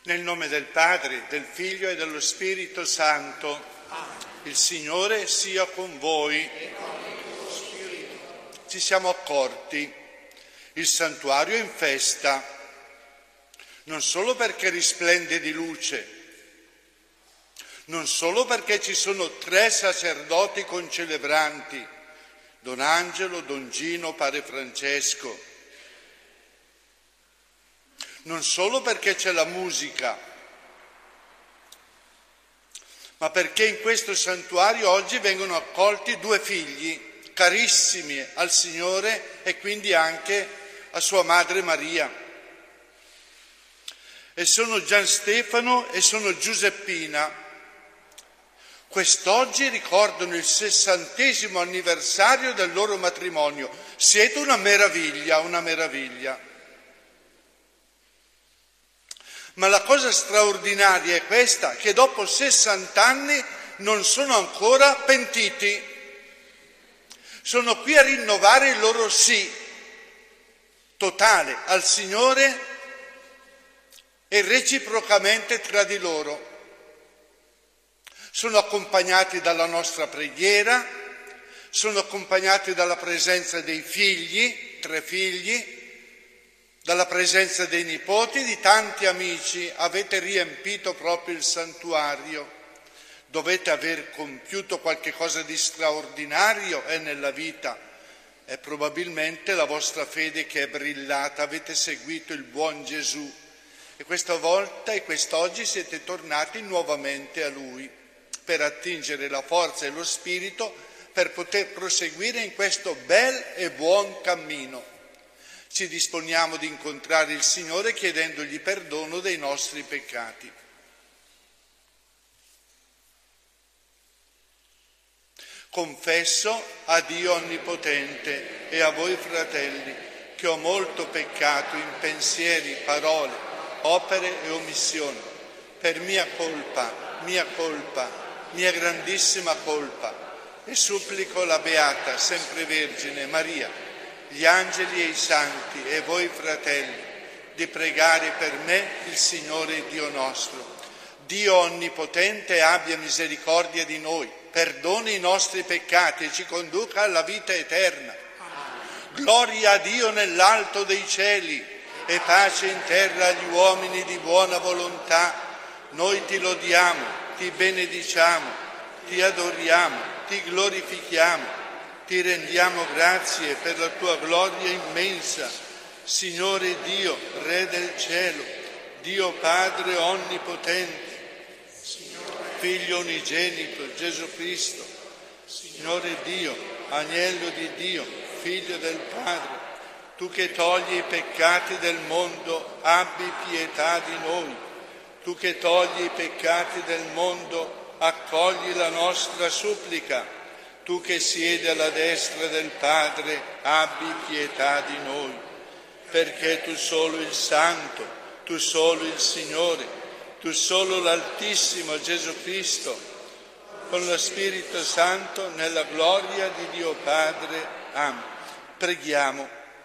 Nel nome del Padre, del Figlio e dello Spirito Santo. Il Signore sia con voi. Ci siamo accorti, il santuario è in festa, non solo perché risplende di luce, non solo perché ci sono 3 sacerdoti concelebranti, Don Angelo, Don Gino, Padre Francesco, non solo perché c'è la musica, ma perché in questo santuario oggi vengono accolti 2 figli carissimi al Signore e quindi anche a sua madre Maria. E sono Gian Stefano e sono Giuseppina. Quest'oggi ricordano il 60° anniversario del loro matrimonio. Siete una meraviglia, una meraviglia. Ma la cosa straordinaria è questa, che dopo 60 anni non sono ancora pentiti. Sono qui a rinnovare il loro sì totale al Signore e reciprocamente tra di loro. Sono accompagnati dalla nostra preghiera, sono accompagnati dalla presenza dei figli, 3 figli, dalla presenza dei nipoti, di tanti amici. Avete riempito proprio il santuario. Dovete aver compiuto qualche cosa di straordinario nella vita. È probabilmente la vostra fede che è brillata. Avete seguito il buon Gesù. E questa volta e quest'oggi siete tornati nuovamente a Lui per attingere la forza e lo spirito per poter proseguire in questo bel e buon cammino. Ci disponiamo di incontrare il Signore chiedendogli perdono dei nostri peccati. Confesso a Dio Onnipotente e a voi fratelli che ho molto peccato in pensieri, parole, opere e omissioni, per mia colpa, mia grandissima colpa, e supplico la Beata, sempre Vergine Maria, gli angeli e i santi e voi fratelli, di pregare per me il Signore Dio nostro. Dio Onnipotente abbia misericordia di noi, perdoni i nostri peccati e ci conduca alla vita eterna. Gloria a Dio nell'alto dei cieli e pace in terra agli uomini di buona volontà. Noi ti lodiamo, ti benediciamo, ti adoriamo, ti glorifichiamo. Ti rendiamo grazie per la tua gloria immensa, Signore Dio, Re del cielo, Dio Padre onnipotente, Figlio unigenito, Gesù Cristo, Signore Dio, Agnello di Dio, Figlio del Padre, tu che togli i peccati del mondo, abbi pietà di noi. Tu che togli i peccati del mondo, accogli la nostra supplica. Tu che siedi alla destra del Padre, abbi pietà di noi, perché tu solo il Santo, tu solo il Signore, tu solo l'Altissimo Gesù Cristo, con lo Spirito Santo, nella gloria di Dio Padre. Amen. Preghiamo.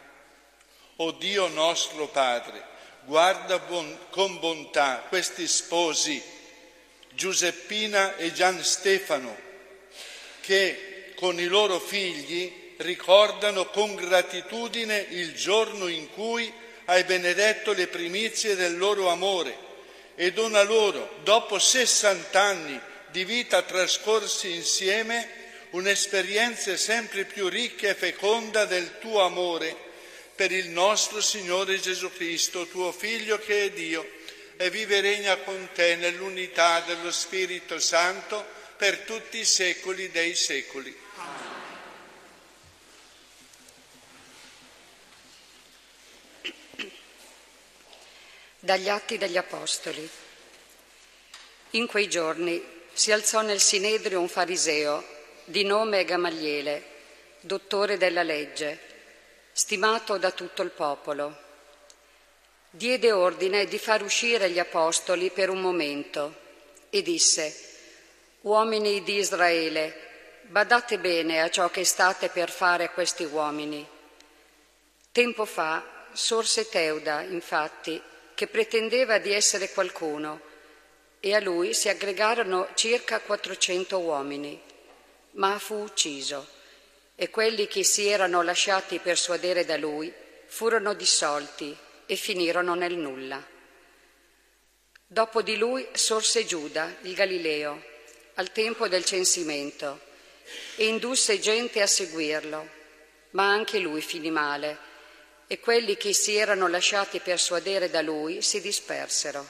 O Dio nostro Padre, guarda con bontà questi sposi, Giuseppina e Gian Stefano, che con i loro figli ricordano con gratitudine il giorno in cui hai benedetto le primizie del loro amore e dona loro, dopo 60 anni di vita trascorsi insieme, un'esperienza sempre più ricca e feconda del tuo amore per il nostro Signore Gesù Cristo, tuo Figlio che è Dio, e vive e regna con te nell'unità dello Spirito Santo per tutti i secoli dei secoli. Dagli Atti degli Apostoli. In quei giorni si alzò nel Sinedrio un fariseo di nome Gamaliele, dottore della legge, stimato da tutto il popolo. Diede ordine di far uscire gli apostoli per un momento e disse: «Uomini di Israele, badate bene a ciò che state per fare a questi uomini. Tempo fa sorse Teuda, infatti, che pretendeva di essere qualcuno, e a lui si aggregarono circa 400 uomini, ma fu ucciso, e quelli che si erano lasciati persuadere da lui furono dissolti e finirono nel nulla. Dopo di lui sorse Giuda, il Galileo, al tempo del censimento, e indusse gente a seguirlo, ma anche lui finì male, e quelli che si erano lasciati persuadere da lui si dispersero.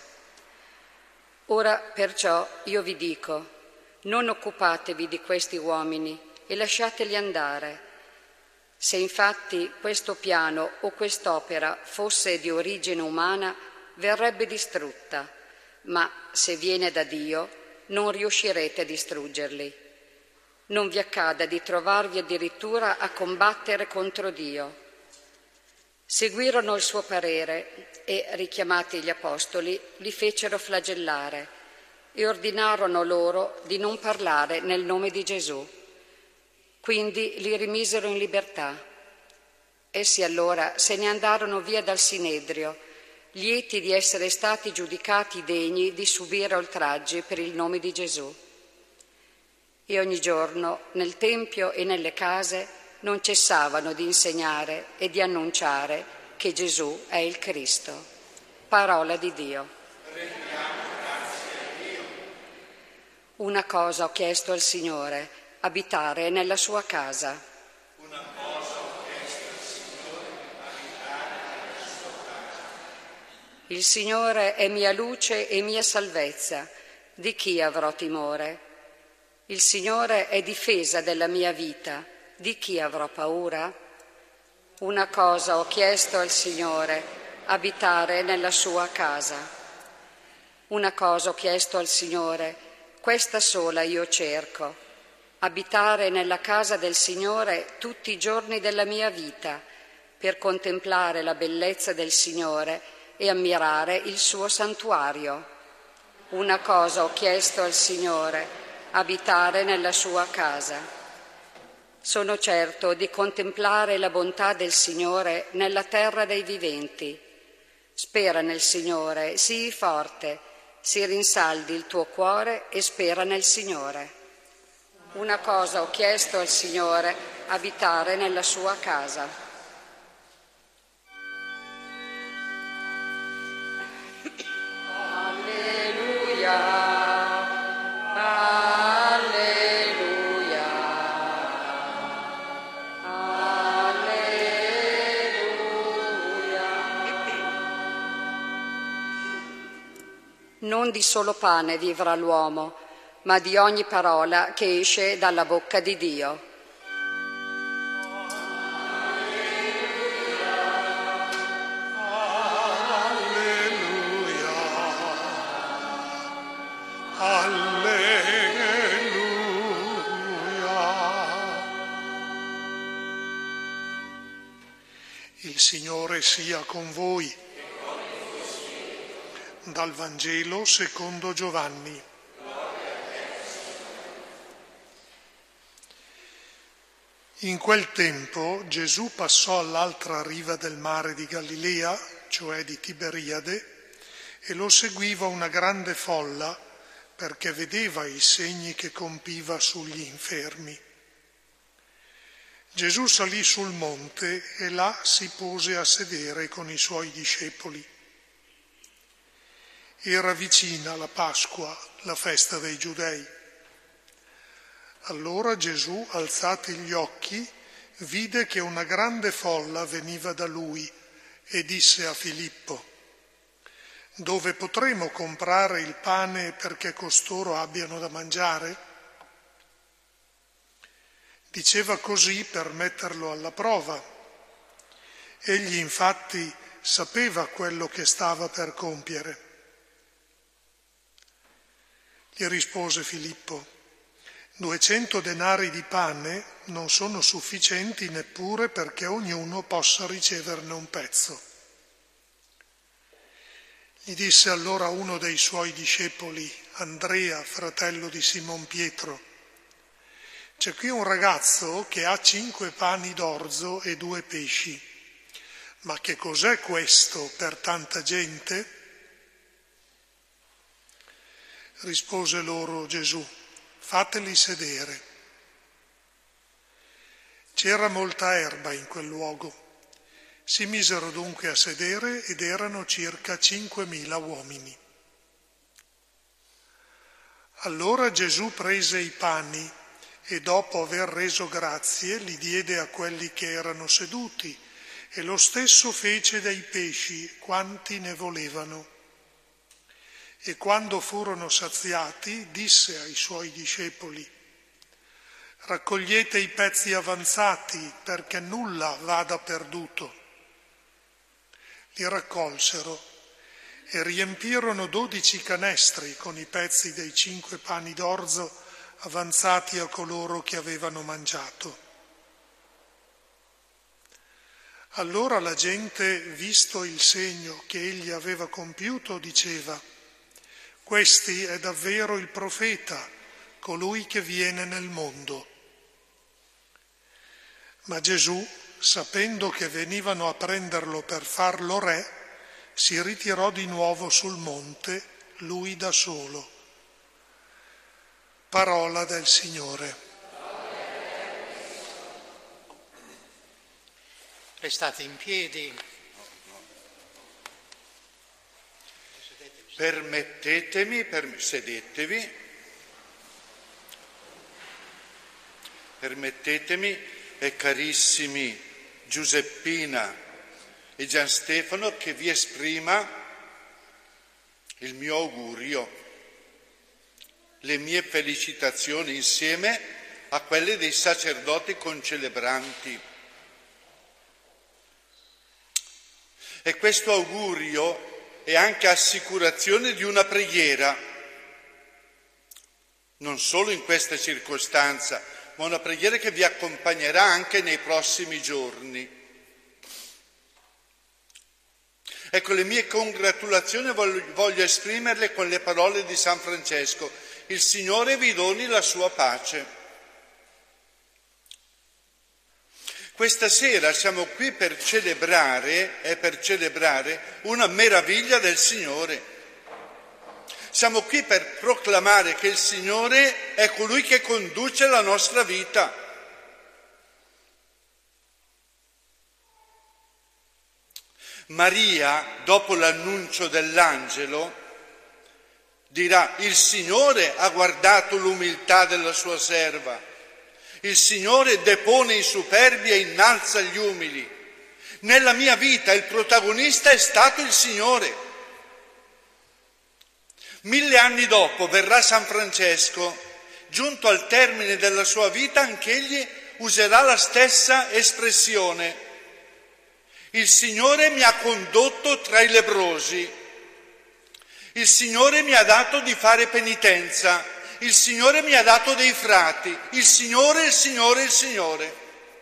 Ora perciò io vi dico, non occupatevi di questi uomini e lasciateli andare. Se infatti questo piano o quest'opera fosse di origine umana, verrebbe distrutta, ma se viene da Dio, non riuscirete a distruggerli. Non vi accada di trovarvi addirittura a combattere contro Dio. Seguirono il suo parere e, richiamati gli apostoli, li fecero flagellare e ordinarono loro di non parlare nel nome di Gesù. Quindi li rimisero in libertà. Essi allora se ne andarono via dal Sinedrio, lieti di essere stati giudicati degni di subire oltraggi per il nome di Gesù. E ogni giorno nel Tempio e nelle case non cessavano di insegnare e di annunciare che Gesù è il Cristo. Parola di Dio. Rendiamo grazie a Dio. Una cosa ho chiesto al Signore, abitare nella sua casa. Una cosa ho chiesto al Signore, abitare nella sua casa. Il Signore è mia luce e mia salvezza. Di chi avrò timore? Il Signore è difesa della mia vita. Di chi avrò paura? Una cosa ho chiesto al Signore, abitare nella sua casa. Una cosa ho chiesto al Signore, questa sola io cerco, abitare nella casa del Signore tutti i giorni della mia vita, per contemplare la bellezza del Signore e ammirare il suo santuario. Una cosa ho chiesto al Signore, abitare nella sua casa. Sono certo di contemplare la bontà del Signore nella terra dei viventi. Spera nel Signore, sii forte, si rinsaldi il tuo cuore e spera nel Signore. Una cosa ho chiesto al Signore, abitare nella sua casa. Alleluia. Non di solo pane vivrà l'uomo, ma di ogni parola che esce dalla bocca di Dio. Alleluia, alleluia. Il Signore sia con voi. Dal Vangelo secondo Giovanni. In quel tempo Gesù passò all'altra riva del mare di Galilea, cioè di Tiberiade, e lo seguiva una grande folla perché vedeva i segni che compiva sugli infermi. Gesù salì sul monte e là si pose a sedere con i suoi discepoli. Era vicina la Pasqua, la festa dei Giudei. Allora Gesù, alzati gli occhi, vide che una grande folla veniva da lui e disse a Filippo: «Dove potremo comprare il pane perché costoro abbiano da mangiare?» Diceva così per metterlo alla prova. Egli infatti sapeva quello che stava per compiere. Gli rispose Filippo: 200 denari di pane non sono sufficienti neppure perché ognuno possa riceverne un pezzo. Gli disse allora uno dei suoi discepoli, Andrea, fratello di Simon Pietro: «C'è qui un ragazzo che ha 5 pani d'orzo e 2 pesci. Ma che cos'è questo per tanta gente?» rispose loro Gesù, fateli sedere. C'era molta erba in quel luogo. Si misero dunque a sedere ed erano circa 5.000 uomini. Allora Gesù prese i pani e dopo aver reso grazie li diede a quelli che erano seduti e lo stesso fece dei pesci quanti ne volevano. E quando furono saziati disse ai suoi discepoli: raccogliete i pezzi avanzati perché nulla vada perduto. Li raccolsero e riempirono 12 canestri con i pezzi dei 5 pani d'orzo avanzati a coloro che avevano mangiato. Allora la gente, visto il segno che egli aveva compiuto, diceva: questi è davvero il profeta, colui che viene nel mondo. Ma Gesù, sapendo che venivano a prenderlo per farlo re, si ritirò di nuovo sul monte, lui da solo. Parola del Signore. Restate in piedi. Sedetevi. Permettetemi, carissimi Giuseppina e Gian Stefano, che vi esprima il mio augurio, le mie felicitazioni insieme a quelle dei sacerdoti concelebranti. E questo augurio è anche assicurazione di una preghiera, non solo in questa circostanza, ma una preghiera che vi accompagnerà anche nei prossimi giorni. Ecco, le mie congratulazioni voglio esprimerle con le parole di San Francesco: il Signore vi doni la sua pace. Questa sera siamo qui per celebrare una meraviglia del Signore. Siamo qui per proclamare che il Signore è colui che conduce la nostra vita. Maria, dopo l'annuncio dell'angelo, dirà: il Signore ha guardato l'umiltà della sua serva. Il Signore depone i superbi e innalza gli umili. Nella mia vita il protagonista è stato il Signore. 1000 anni dopo verrà San Francesco, giunto al termine della sua vita, anch'egli userà la stessa espressione: il Signore mi ha condotto tra i lebbrosi, il Signore mi ha dato di fare penitenza, il Signore mi ha dato dei frati, il Signore, il Signore, il Signore.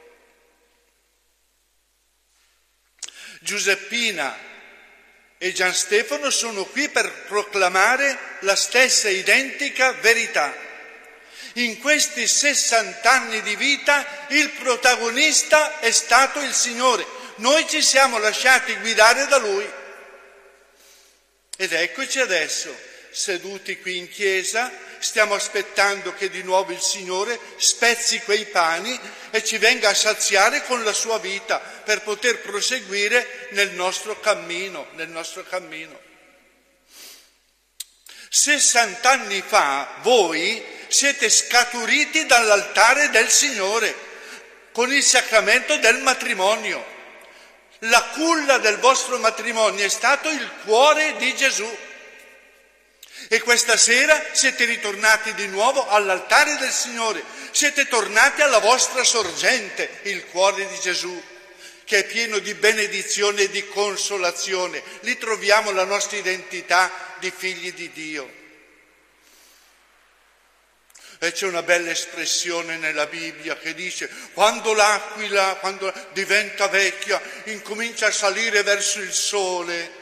Giuseppina e Gian Stefano sono qui per proclamare la stessa identica verità. In questi 60 anni di vita il protagonista è stato il Signore. Noi ci siamo lasciati guidare da Lui. Ed eccoci adesso, seduti qui in chiesa, stiamo aspettando che di nuovo il Signore spezzi quei pani e ci venga a saziare con la sua vita per poter proseguire nel nostro cammino. 60 anni fa voi siete scaturiti dall'altare del Signore con il sacramento del matrimonio. La culla del vostro matrimonio è stato il cuore di Gesù. E questa sera siete ritornati di nuovo all'altare del Signore, siete tornati alla vostra sorgente, il cuore di Gesù, che è pieno di benedizione e di consolazione. Lì troviamo la nostra identità di figli di Dio. E c'è una bella espressione nella Bibbia che dice: quando l'aquila, quando diventa vecchia, incomincia a salire verso il sole.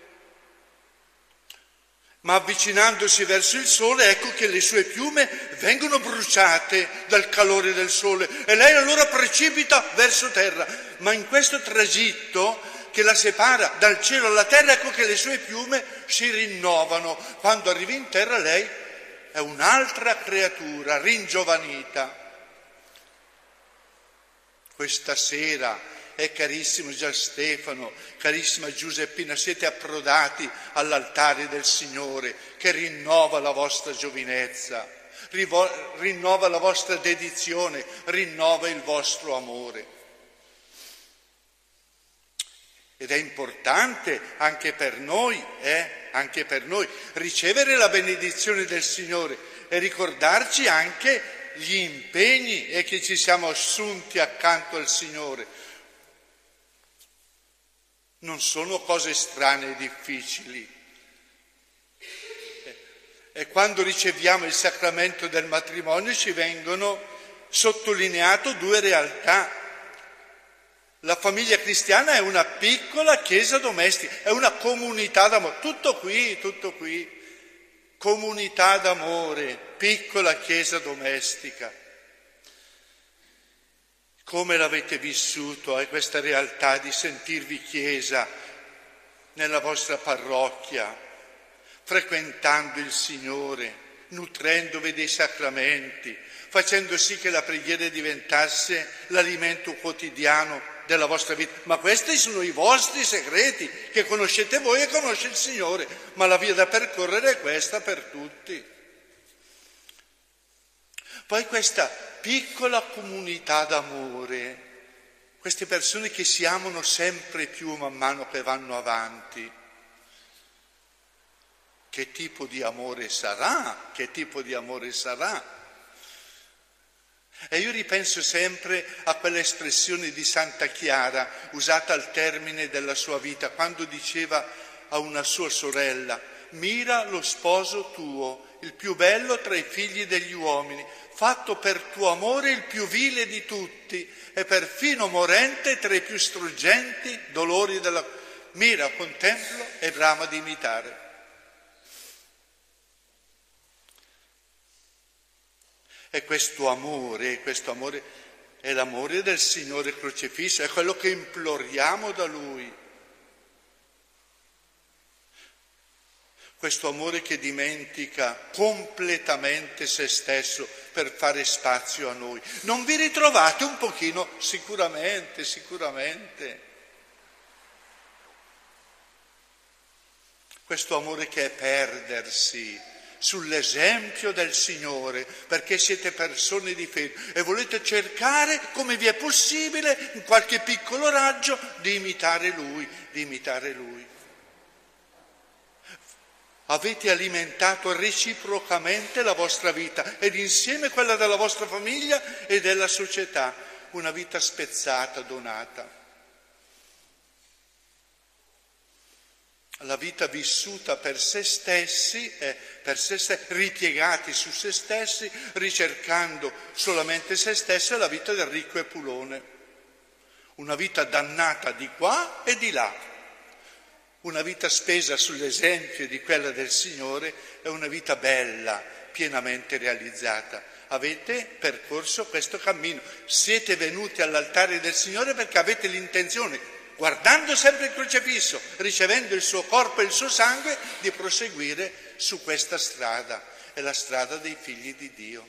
Ma avvicinandosi verso il sole, ecco che le sue piume vengono bruciate dal calore del sole e lei allora precipita verso terra. Ma in questo tragitto che la separa dal cielo alla terra, ecco che le sue piume si rinnovano. Quando arrivi in terra lei è un'altra creatura ringiovanita. Questa sera, carissimo Gian Stefano, carissima Giuseppina, siete approdati all'altare del Signore che rinnova la vostra giovinezza, rinnova la vostra dedizione, rinnova il vostro amore. Ed è importante anche per noi ricevere la benedizione del Signore e ricordarci anche gli impegni che ci siamo assunti accanto al Signore. Non sono cose strane e difficili. E quando riceviamo il sacramento del matrimonio ci vengono sottolineate due realtà. La famiglia cristiana è una piccola chiesa domestica, è una comunità d'amore. Tutto qui. Comunità d'amore, piccola chiesa domestica. Come l'avete vissuto questa realtà di sentirvi chiesa nella vostra parrocchia, frequentando il Signore, nutrendovi dei sacramenti, facendo sì che la preghiera diventasse l'alimento quotidiano della vostra vita. Ma questi sono i vostri segreti che conoscete voi e conosce il Signore, ma la via da percorrere è questa per tutti. Poi questa piccola comunità d'amore, queste persone che si amano sempre più man mano che vanno avanti. Che tipo di amore sarà? Che tipo di amore sarà? E io ripenso sempre a quell'espressione di Santa Chiara usata al termine della sua vita, quando diceva a una sua sorella: mira lo sposo tuo, il più bello tra i figli degli uomini, fatto per tuo amore il più vile di tutti e perfino morente tra i più struggenti dolori della... Mira, contemplo e brama di imitare. E questo amore è l'amore del Signore crocifisso, è quello che imploriamo da Lui. Questo amore che dimentica completamente se stesso per fare spazio a noi. Non vi ritrovate un pochino? Sicuramente. Questo amore che è perdersi sull'esempio del Signore, perché siete persone di fede e volete cercare, come vi è possibile, in qualche piccolo raggio, di imitare Lui. Avete alimentato reciprocamente la vostra vita ed insieme quella della vostra famiglia e della società, una vita spezzata, donata. La vita vissuta per se stessi, ripiegati su se stessi, ricercando solamente se stessi, è la vita del ricco Epulone. Una vita dannata di qua e di là. Una vita spesa sull'esempio di quella del Signore è una vita bella, pienamente realizzata. Avete percorso questo cammino, siete venuti all'altare del Signore perché avete l'intenzione, guardando sempre il crocifisso, ricevendo il suo corpo e il suo sangue, di proseguire su questa strada, è la strada dei figli di Dio.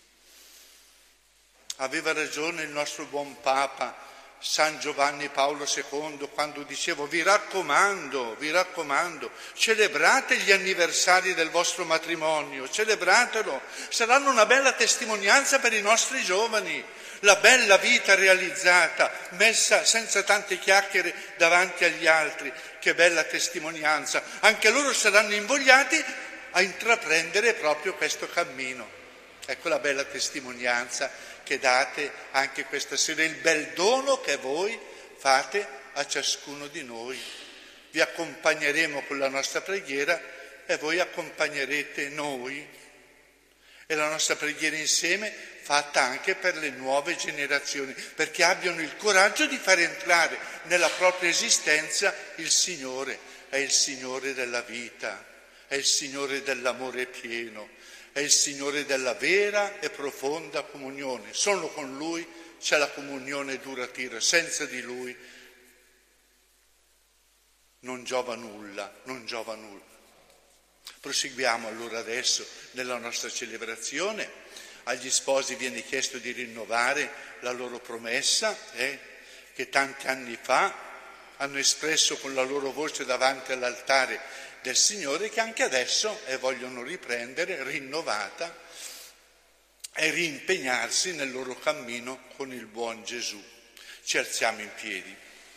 Aveva ragione il nostro buon Papa San Giovanni Paolo II quando diceva: vi raccomando, celebrate gli anniversari del vostro matrimonio, celebratelo, saranno una bella testimonianza per i nostri giovani, la bella vita realizzata, messa senza tante chiacchiere davanti agli altri, che bella testimonianza, anche loro saranno invogliati a intraprendere proprio questo cammino. Ecco la bella testimonianza che date anche questa sera, il bel dono che voi fate a ciascuno di noi. Vi accompagneremo con la nostra preghiera e voi accompagnerete noi. E la nostra preghiera insieme fatta anche per le nuove generazioni, perché abbiano il coraggio di far entrare nella propria esistenza il Signore. È il Signore della vita, è il Signore dell'amore pieno, è il Signore della vera e profonda comunione. Solo con Lui c'è la comunione duratura, senza di Lui non giova nulla. Proseguiamo allora adesso nella nostra celebrazione. Agli sposi viene chiesto di rinnovare la loro promessa che tanti anni fa hanno espresso con la loro voce davanti all'altare del Signore, che anche adesso vogliono riprendere rinnovata e rimpegnarsi nel loro cammino con il buon Gesù. Ci alziamo in piedi.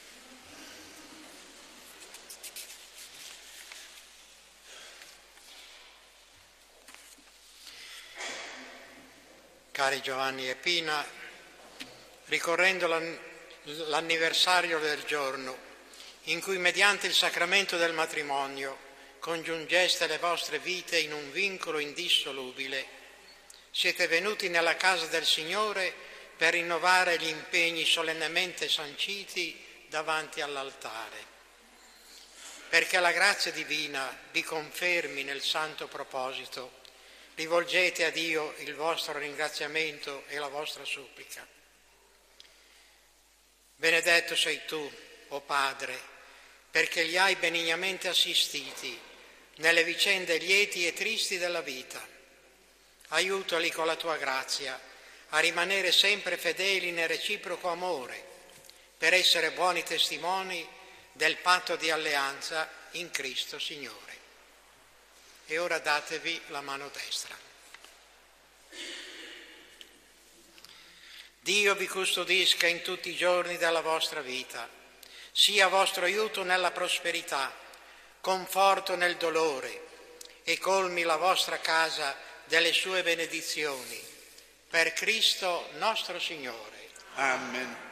Cari Giovanni e Pina, ricorrendo l'anniversario del giorno in cui mediante il sacramento del matrimonio congiungeste le vostre vite in un vincolo indissolubile, siete venuti nella casa del Signore per rinnovare gli impegni solennemente sanciti davanti all'altare. Perché la grazia divina vi confermi nel santo proposito, rivolgete a Dio il vostro ringraziamento e la vostra supplica. Benedetto sei tu, o Padre, perché li hai benignamente assistiti nelle vicende lieti e tristi della vita. Aiutali con la tua grazia a rimanere sempre fedeli nel reciproco amore, per essere buoni testimoni del patto di alleanza in Cristo Signore. E ora datevi la mano destra. Dio vi custodisca in tutti i giorni della vostra vita, sia vostro aiuto nella prosperità, conforto nel dolore e colmi la vostra casa delle sue benedizioni. Per Cristo nostro Signore. Amen.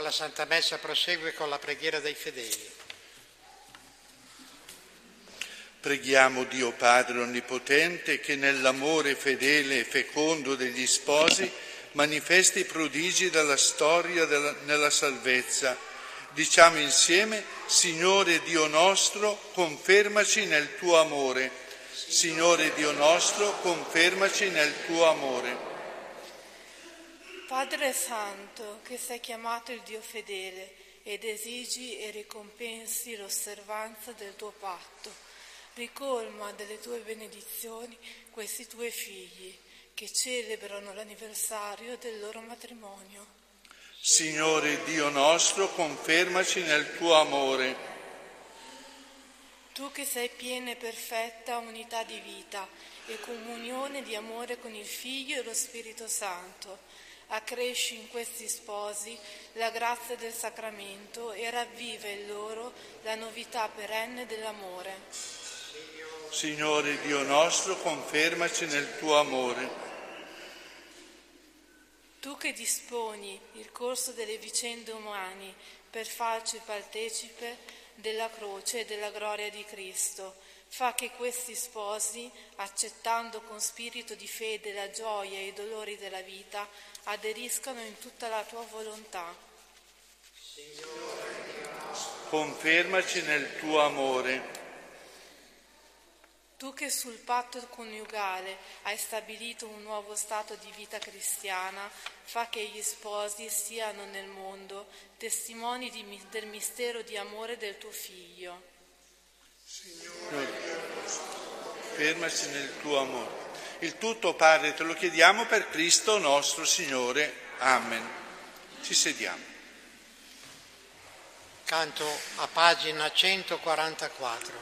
la Santa Messa prosegue con la preghiera dei fedeli. Preghiamo Dio Padre Onnipotente che nell'amore fedele e fecondo degli sposi manifesti i prodigi della storia nella salvezza. Diciamo insieme: Signore Dio nostro, confermaci nel tuo amore. Signore Dio nostro, confermaci nel tuo amore. Padre Santo, che sei chiamato il Dio fedele ed esigi e ricompensi l'osservanza del tuo patto, ricolma delle tue benedizioni questi tuoi figli che celebrano l'anniversario del loro matrimonio. Signore Dio nostro, confermaci nel tuo amore. Tu che sei piena e perfetta unità di vita e comunione di amore con il Figlio e lo Spirito Santo, accresci in questi sposi la grazia del sacramento e ravviva in loro la novità perenne dell'amore. Signore Dio nostro, confermaci nel tuo amore. Tu che disponi il corso delle vicende umane per farci partecipe della croce e della gloria di Cristo, fa che questi sposi, accettando con spirito di fede la gioia e i dolori della vita, aderiscano in tutta la tua volontà. Confermaci nel tuo amore. Tu che sul patto coniugale hai stabilito un nuovo stato di vita cristiana, fa che gli sposi siano nel mondo testimoni del mistero di amore del tuo Figlio. Signore, fermaci nel tuo amore. Il tutto, Padre, te lo chiediamo per Cristo nostro Signore. Amen. Ci sediamo. Canto a pagina 144.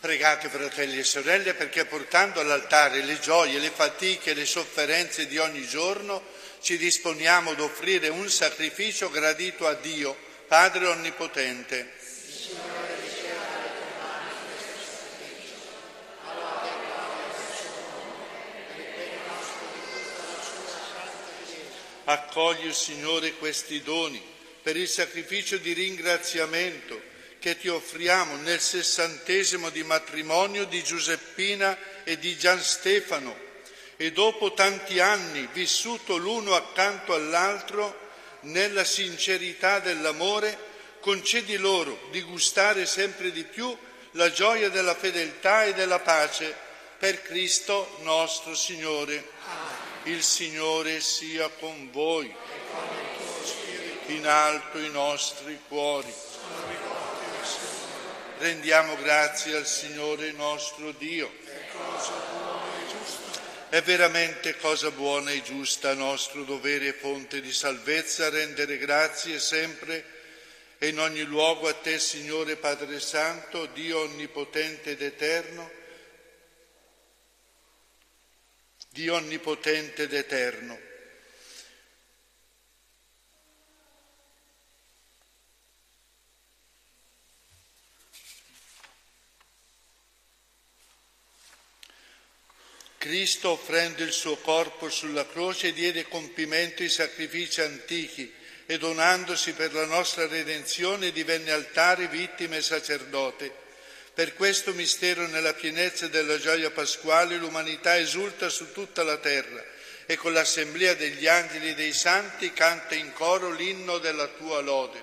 Pregate, fratelli e sorelle, perché portando all'altare le gioie, le fatiche, le sofferenze di ogni giorno, ci disponiamo ad offrire un sacrificio gradito a Dio, Padre Onnipotente. Accogli, Signore, questi doni per il sacrificio di ringraziamento che ti offriamo nel 60° di matrimonio di Giuseppina e di Gian Stefano, e dopo tanti anni vissuto l'uno accanto all'altro nella sincerità dell'amore, concedi loro di gustare sempre di più la gioia della fedeltà e della pace per Cristo nostro Signore. Il Signore sia con voi, in alto i nostri cuori. Rendiamo grazie al Signore nostro Dio. È veramente cosa buona e giusta, nostro dovere e fonte di salvezza, rendere grazie sempre e in ogni luogo a te, Signore Padre Santo, Dio onnipotente ed eterno, Dio onnipotente ed eterno. Cristo, offrendo il suo corpo sulla croce, diede compimento ai sacrifici antichi e donandosi per la nostra redenzione divenne altare, vittima e sacerdote. Per questo mistero, nella pienezza della gioia pasquale, l'umanità esulta su tutta la terra e con l'assemblea degli angeli e dei santi canta in coro l'inno della tua lode.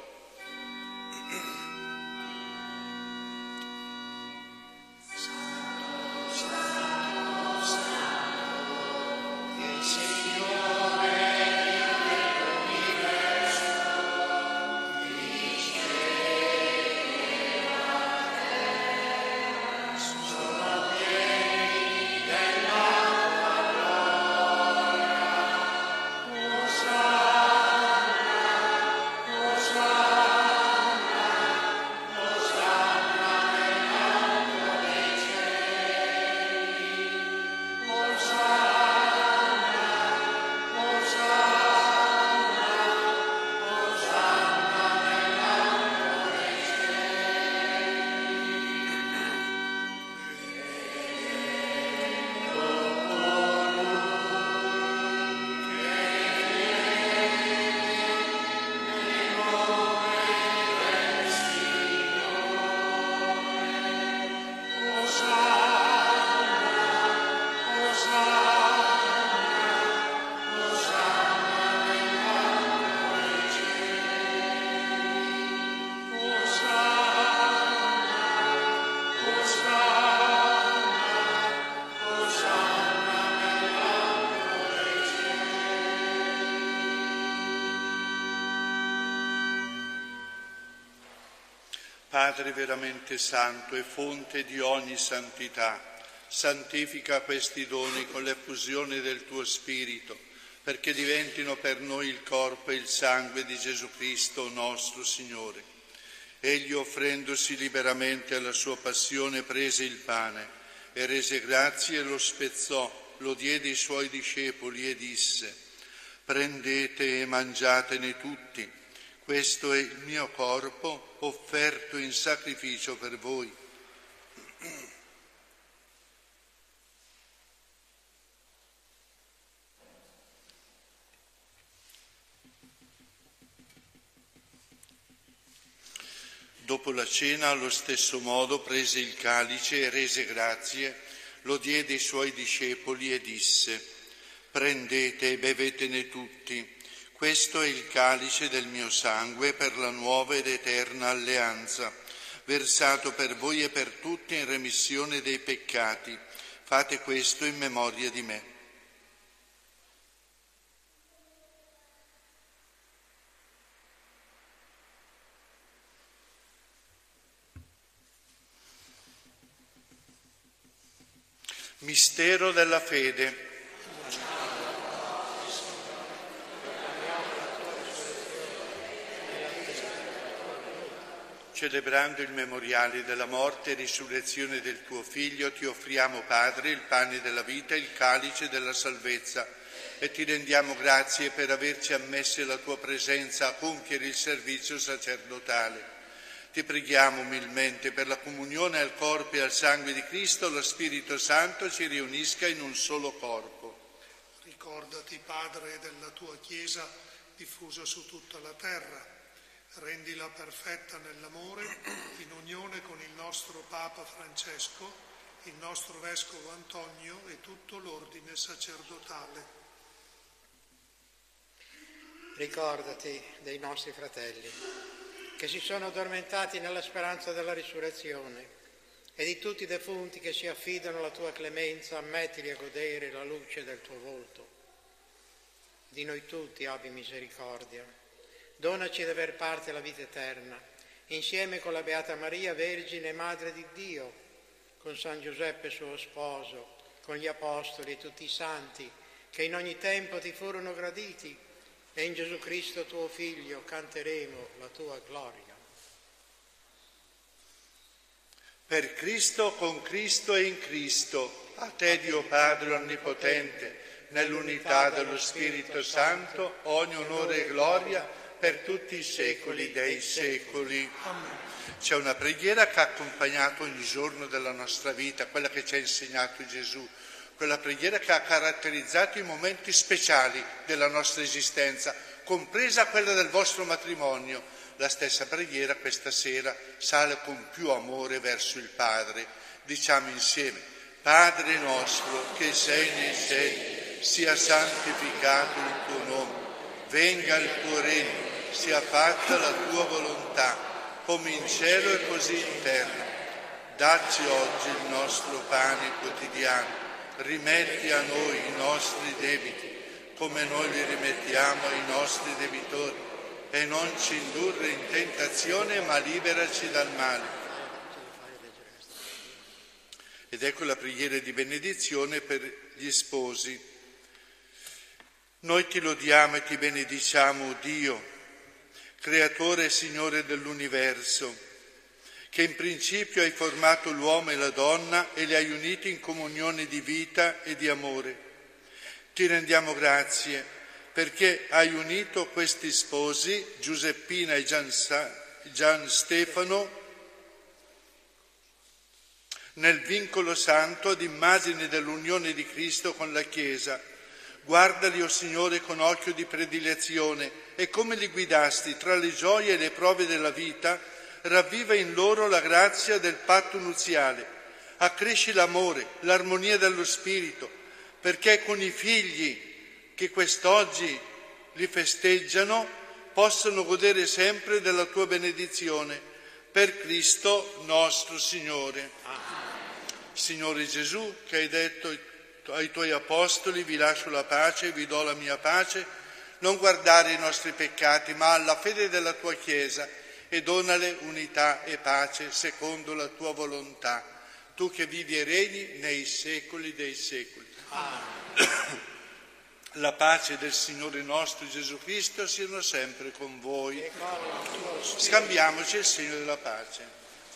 Padre veramente santo e fonte di ogni santità, santifica questi doni con l'effusione del tuo Spirito, perché diventino per noi il corpo e il sangue di Gesù Cristo nostro Signore. Egli, offrendosi liberamente alla sua passione, prese il pane e rese grazie e lo spezzò, lo diede ai suoi discepoli e disse: prendete e mangiatene tutti, questo è il mio corpo offerto in sacrificio per voi. Dopo la cena, allo stesso modo, prese il calice e rese grazie, lo diede ai suoi discepoli e disse: prendete e bevetene tutti. Questo è il calice del mio sangue per la nuova ed eterna alleanza, versato per voi e per tutti in remissione dei peccati. Fate questo in memoria di me. Mistero della fede. Ci Celebrando il memoriale della morte e risurrezione del tuo Figlio, ti offriamo, Padre, il pane della vita e il calice della salvezza e ti rendiamo grazie per averci ammessi alla tua presenza a compiere il servizio sacerdotale. Ti preghiamo umilmente per la comunione al corpo e al sangue di Cristo, lo Spirito Santo ci riunisca in un solo corpo. Ricordati, Padre, della tua Chiesa diffusa su tutta la terra. Rendila perfetta nell'amore, in unione con il nostro Papa Francesco, il nostro Vescovo Antonio e tutto l'ordine sacerdotale. Ricordati dei nostri fratelli che si sono addormentati nella speranza della risurrezione e di tutti i defunti che si affidano alla tua clemenza, ammettili a godere la luce del tuo volto. Di noi tutti abbi misericordia. Donaci di aver parte la vita eterna, insieme con la Beata Maria, Vergine e Madre di Dio, con San Giuseppe suo sposo, con gli Apostoli e tutti i santi, che in ogni tempo ti furono graditi, e in Gesù Cristo tuo Figlio canteremo la tua gloria. Per Cristo, con Cristo e in Cristo, a te Dio Padre Onnipotente, nell'unità dello Spirito Santo, ogni onore e gloria, per tutti i secoli dei secoli. C'è una preghiera che ha accompagnato ogni giorno della nostra vita, quella che ci ha insegnato Gesù, quella preghiera che ha caratterizzato i momenti speciali della nostra esistenza, compresa quella del vostro matrimonio. La stessa preghiera questa sera sale con più amore verso il Padre. Diciamo insieme: Padre nostro che sei nei cieli, sia santificato il tuo nome. Venga il tuo regno, sia fatta la tua volontà, come in cielo e così in terra. Dacci oggi il nostro pane quotidiano, rimetti a noi i nostri debiti, come noi li rimettiamo ai nostri debitori, e non ci indurre in tentazione, ma liberaci dal male. Ed ecco la preghiera di benedizione per gli sposi. Noi ti lodiamo e ti benediciamo, Dio, Creatore e Signore dell'universo, che in principio hai formato l'uomo e la donna e li hai uniti in comunione di vita e di amore. Ti rendiamo grazie perché hai unito questi sposi, Giuseppina e Gian Stefano, nel vincolo santo ad immagine dell'unione di Cristo con la Chiesa. Guardali, o Signore, con occhio di predilezione e come li guidasti tra le gioie e le prove della vita, ravviva in loro la grazia del patto nuziale, accresci l'amore, l'armonia dello Spirito, perché con i figli che quest'oggi li festeggiano possano godere sempre della tua benedizione. Per Cristo nostro Signore. Signore Gesù, che hai detto ai tuoi apostoli: vi lascio la pace, vi do la mia pace, non guardare i nostri peccati, ma alla fede della tua Chiesa, e donale unità e pace secondo la tua volontà, tu che vivi e regni nei secoli dei secoli. Amen. La pace del Signore nostro Gesù Cristo siano sempre con voi. Scambiamoci il segno della pace.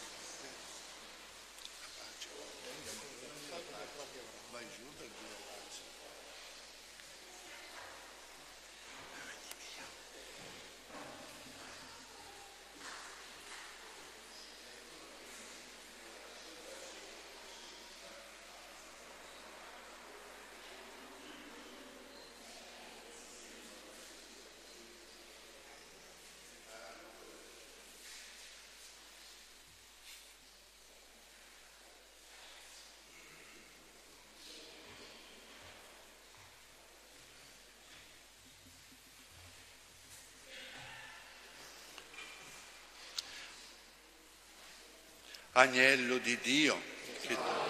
Agnello di Dio, che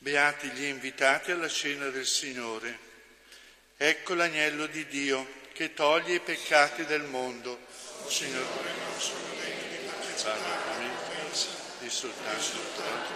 Beati gli invitati alla cena del Signore. Ecco l'agnello di Dio che toglie i peccati del mondo. Signore, non sono degno di partecipare con me, di soltanto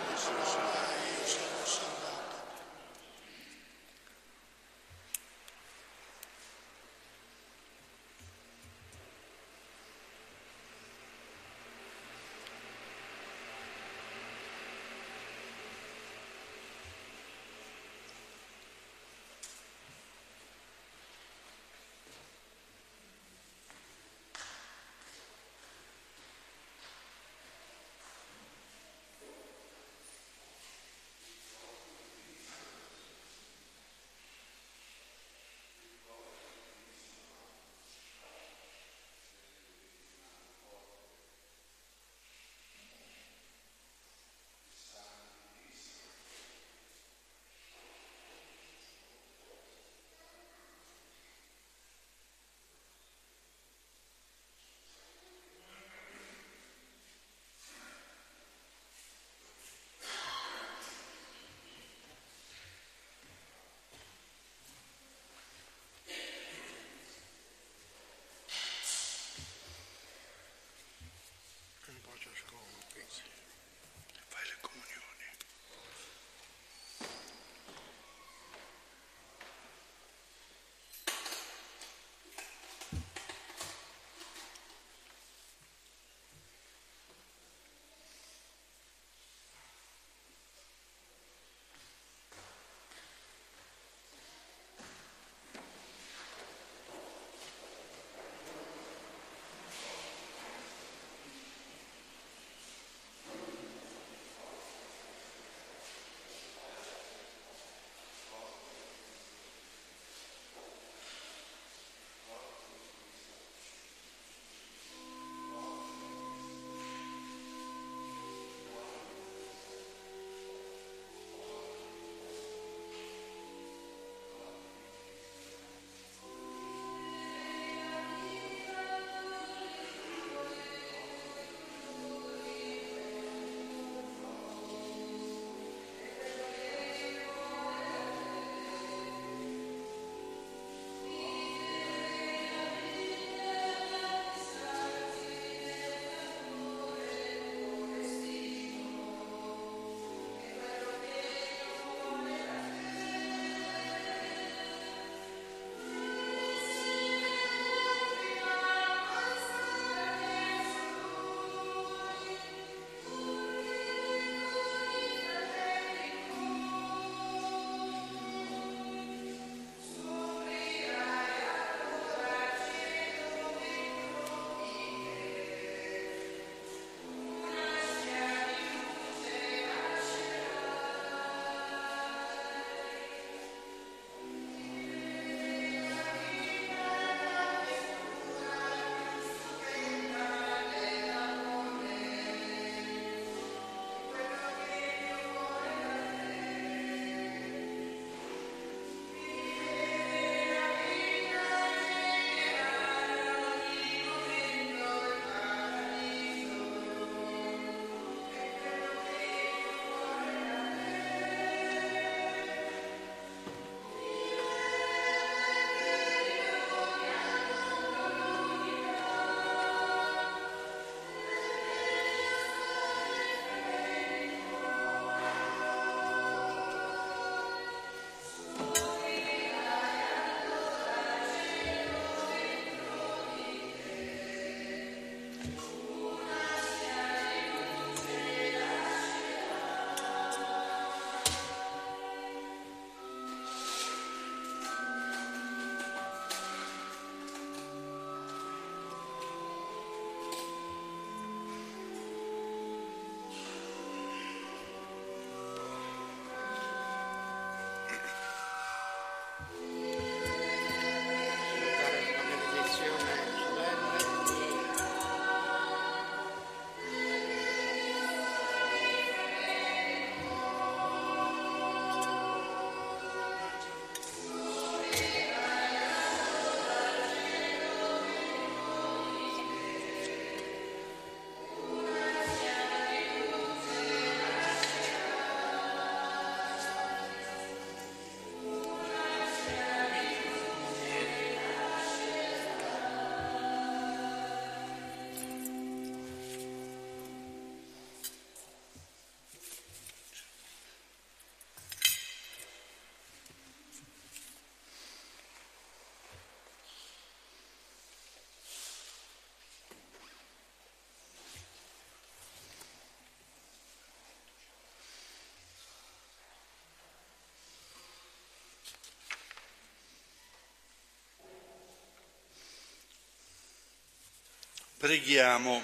Preghiamo.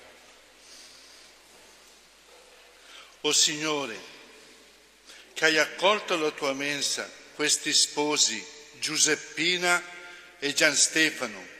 O Signore, che hai accolto alla tua mensa questi sposi, Giuseppina e Gian Stefano,